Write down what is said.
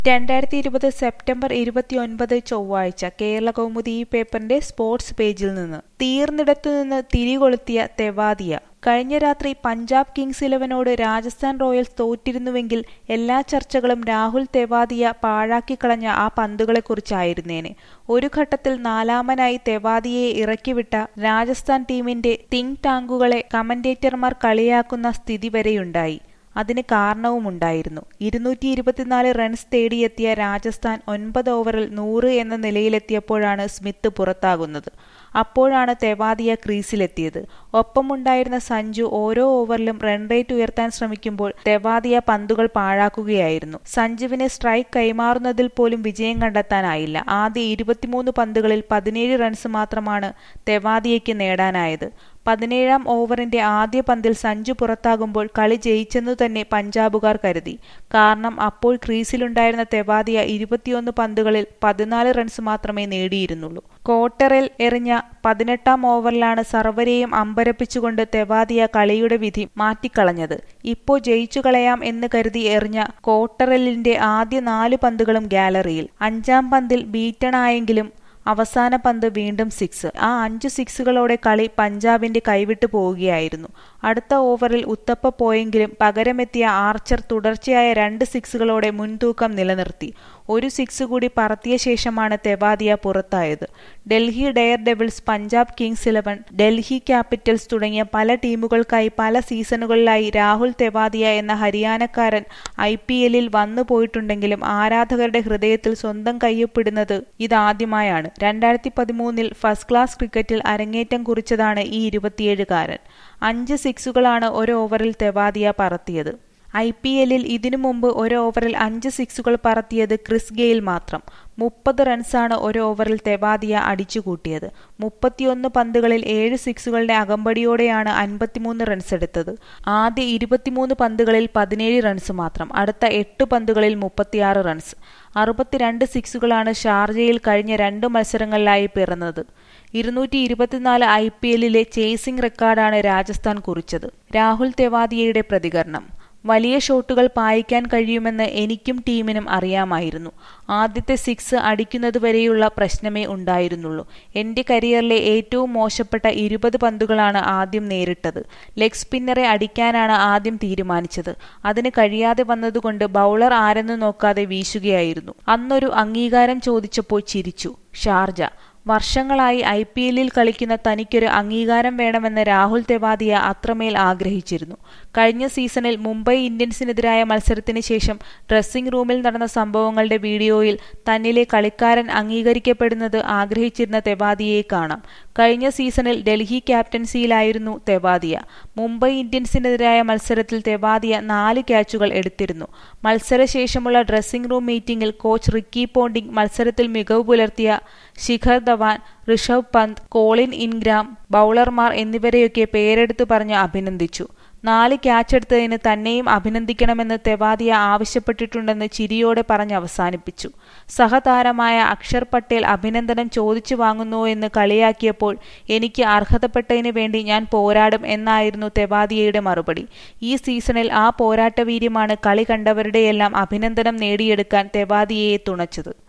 2020 September 29 ചൊവ്വാഴ്ച കേരളകൗമുദി ഈ പേപ്പറിന്റെ സ്പോർട്സ് പേജിൽ നിന്ന്. തീർന്നിടത്തുനിന്ന് തിരികൊളുത്തിയ തെവാതിയ. കഴിഞ്ഞ രാത്രി പഞ്ചാബ് കിങ്സ് 11നോട് രാജസ്ഥാൻ റോയൽസ് തോറ്റിരുന്നുവെങ്കിൽ എല്ലാ ചർച്ചകളും രാഹുൽ തെവാതിയ പാഴാക്കിക്കളഞ്ഞ ആ പന്തുകളെക്കുറിച്ചായിരുന്നേനെ. ഒരു ഘട്ടത്തിൽ നാലാമനായി തെവാതിയയെ ഇറക്കിവിട്ട രാജസ്ഥാൻ ടീമിന്റെ തിങ്ക് ടാങ്കുകളെ കമന്റേറ്റർമാർ കളിയാക്കുന്ന സ്ഥിതി വരെയുണ്ടായി. അതിന് കാരണവുമുണ്ടായിരുന്നു. 224 റൺസ് തേടിയെത്തിയ രാജസ്ഥാൻ 9 ഓവറിൽ 100 എന്ന നിലയിലെത്തിയപ്പോഴാണ് സ്മിത്ത് പുറത്താകുന്നത്. അപ്പോഴാണ് തെവാതിയ ക്രീസിലെത്തിയത്. ഒപ്പമുണ്ടായിരുന്ന സഞ്ജു ഓരോ ഓവറിലും റൺ റേറ്റ് ഉയർത്താൻ ശ്രമിക്കുമ്പോൾ തെവാതിയ പന്തുകൾ പാഴാക്കുകയായിരുന്നു. സഞ്ജുവിന് സ്ട്രൈക്ക് കൈമാറുന്നതിൽ പോലും വിജയം കണ്ടെത്താനായില്ല. ആദ്യ 23 പന്തുകളിൽ 17 റൺസ് മാത്രമാണ് തെവാതിയയ്ക്ക് നേടാനായത്. 17ാം ഓവറിന്റെ ആദ്യ പന്തിൽ സഞ്ജു പുറത്താകുമ്പോൾ കളി ജയിച്ചെന്നു തന്നെ പഞ്ചാബുകാർ കരുതി. കാരണം അപ്പോൾ ക്രീസിലുണ്ടായിരുന്ന തെവാതിയ 21 പന്തുകളിൽ 14 റൺസ് മാത്രമേ നേടിയിരുന്നുള്ളൂ. ക്വാർട്ടറിൽ എറിഞ്ഞ 18ാം ഓവറിലാണ് സർവരെയും അമ്പരപ്പിച്ചുകൊണ്ട് തെവാതിയ കളിയുടെ വിധി മാറ്റിക്കളഞ്ഞത്. ഇപ്പോ ജയിച്ചു കളയാം എന്ന് കരുതി എറിഞ്ഞ ക്വാർട്ടറിലിന്റെ ആദ്യ 4 പന്തുകളും ഗാലറിയിൽ. 5ാം പന്തിൽ ബീറ്റണായെങ്കിലും അവസാന പന്ത് വീണ്ടും 6. ആ 5 സിക്സുകളോടെ കളി പഞ്ചാബിന്റെ കൈവിട്ടു പോവുകയായിരുന്നു. അടുത്ത ഓവറിൽ ഉത്തപ്പ പോയെങ്കിലും പകരമെത്തിയ ആർച്ചർ തുടർച്ചയായ 2 സിക്സുകളോടെ മുൻതൂക്കം നിലനിർത്തി. ഒരു സിക്സ് കൂടി പറത്തിയ ശേഷമാണ് തെവാതിയ പുറത്തായത്. Delhi Daredevils, Punjab Kings 11, Delhi Capitals തുടങ്ങിയ പല ടീമുകൾക്കായി പല സീസണുകളിലായി രാഹുൽ തെവാതിയ എന്ന ഹരിയാനക്കാരൻ IPLൽ വന്നു പോയിട്ടുണ്ടെങ്കിലും ആരാധകരുടെ ഹൃദയത്തിൽ സ്വന്തം കയ്യൊപ്പിടുന്നത് ഇതാദ്യമായാണ്. 2013 ഫസ്റ്റ് ക്ലാസ് ക്രിക്കറ്റിൽ അരങ്ങേറ്റം കുറിച്ചതാണ് ഈ 27കാരൻ. 5 സിക്സുകളാണ് ഒരു ഓവറിൽ തെവാതിയ പറത്തിയത്. IPLൽ ഇതിനു മുമ്പ് ഒരു ഓവറിൽ 5 സിക്സുകൾ പറത്തിയത് ക്രിസ് ഗെയിൽ മാത്രം. 30 റൺസാണ് ഒരു ഓവറിൽ തെവാതിയ അടിച്ചുകൂട്ടിയത്. 31 പന്തുകളിൽ 7 സിക്സുകളുടെ അകമ്പടിയോടെയാണ് 53 റൺസ് എടുത്തത്. ആദ്യ 23 പന്തുകളിൽ 17 റൺസ് മാത്രം. അടുത്ത 8 പന്തുകളിൽ 36 റൺസ്. 62 സിക്സുകളാണ് ഷാർജയിൽ കഴിഞ്ഞ 2 മത്സരങ്ങളിലായി പിറന്നത്. 224 IPLലെ ചേസിംഗ് റെക്കോർഡാണ് രാജസ്ഥാൻ കുറിച്ചത്. രാഹുൽ തെവാതിയയുടെ പ്രതികരണം: വലിയ ഷോട്ടുകൾ പായിക്കാൻ കഴിയുമെന്ന് എനിക്കും ടീമിനും അറിയാമായിരുന്നു. ആദ്യത്തെ 6 അടിക്കുന്നതുവരെയുള്ള പ്രശ്നമേ ഉണ്ടായിരുന്നുള്ളൂ. എന്റെ കരിയറിലെ ഏറ്റവും മോശപ്പെട്ട 20 പന്തുകളാണ് ആദ്യം നേരിട്ടത്. ലെഗ് സ്പിന്നറെ അടിക്കാനാണ് ആദ്യം തീരുമാനിച്ചത്. അതിന് കഴിയാതെ വന്നതുകൊണ്ട് ബൗളർ ആരെന്ന് നോക്കാതെ വീശുകയായിരുന്നു. അന്നൊരു അംഗീകാരം ചോദിച്ചപ്പോൾ ചിരിച്ചു. ഷാർജ: വർഷങ്ങളായി IPLൽ കളിക്കുന്ന തനിക്കൊരു അംഗീകാരം വേണമെന്ന് രാഹുൽ തെവാതിയ അത്രമേൽ ആഗ്രഹിച്ചിരുന്നു. കഴിഞ്ഞ സീസണിൽ മുംബൈ ഇന്ത്യൻസിനെതിരായ മത്സരത്തിന് ശേഷം ഡ്രസ്സിംഗ് റൂമിൽ നടന്ന സംഭവങ്ങളുടെ വീഡിയോയിൽ തന്നിലെ കളിക്കാരൻ അംഗീകരിക്കപ്പെടുന്നത് ആഗ്രഹിച്ചിരുന്ന തെവാതിയയെ കാണാം. കഴിഞ്ഞ സീസണിൽ ഡൽഹി ക്യാപ്റ്റൻസിയിലായിരുന്നു തെവാതിയ. മുംബൈ ഇന്ത്യൻസിനെതിരായ മത്സരത്തിൽ തെവാതിയ 4 ക്യാച്ചുകൾ എടുത്തിരുന്നു. മത്സരശേഷമുള്ള ഡ്രസ്സിംഗ് റൂം മീറ്റിംഗിൽ കോച്ച് റിക്കി പോണ്ടിംഗ് മത്സരത്തിൽ മികവ് പുലർത്തിയ ശിഖർ ധവാൻ, ഋഷഭ് പന്ത്, കോളിൻ ഇൻഗ്രാം, ബൗളർമാർ എന്നിവരെയൊക്കെ പേരെടുത്തു പറഞ്ഞ് അഭിനന്ദിച്ചു. 4 ക്യാച്ചെടുത്തതിന് തന്നെയും അഭിനന്ദിക്കണമെന്ന് തെവാതിയ ആവശ്യപ്പെട്ടിട്ടുണ്ടെന്ന് ചിരിയോടെ പറഞ്ഞ് അവസാനിപ്പിച്ചു. സഹതാരമായ അക്ഷർ പട്ടേൽ അഭിനന്ദനം ചോദിച്ചു വാങ്ങുന്നുവോ എന്ന് കളിയാക്കിയപ്പോൾ എനിക്ക് അർഹതപ്പെട്ടതിന് വേണ്ടി ഞാൻ പോരാടും എന്നായിരുന്നു തെവാതിയയുടെ മറുപടി. ഈ സീസണിൽ ആ പോരാട്ടവീര്യമാണ് കളി കണ്ടവരുടെയെല്ലാം അഭിനന്ദനം നേടിയെടുക്കാൻ തെവാതിയയെ തുണച്ചത്.